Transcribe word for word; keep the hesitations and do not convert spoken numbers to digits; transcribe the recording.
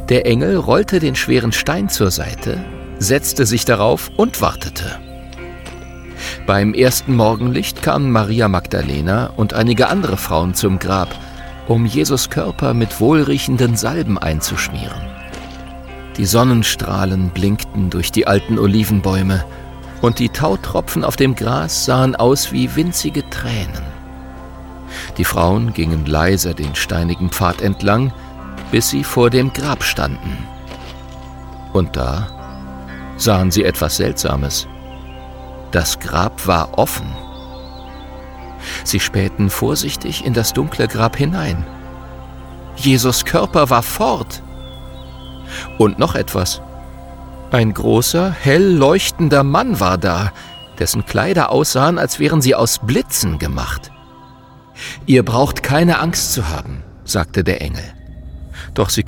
Der Engel rollte den schweren Stein zur Seite, setzte sich darauf und wartete. Beim ersten Morgenlicht kamen Maria Magdalena und einige andere Frauen zum Grab, um Jesus Körper mit wohlriechenden Salben einzuschmieren. Die Sonnenstrahlen blinkten durch die alten Olivenbäume und die Tautropfen auf dem Gras sahen aus wie winzige Tränen. Die Frauen gingen leise den steinigen Pfad entlang, bis sie vor dem Grab standen. Und da sahen sie etwas Seltsames. Das Grab war offen. Sie spähten vorsichtig in das dunkle Grab hinein. Jesus Körper war fort. Und noch etwas. Ein großer, hell leuchtender Mann war da, dessen Kleider aussahen, als wären sie aus Blitzen gemacht. »Ihr braucht keine Angst zu haben«, sagte der Engel. Doch sie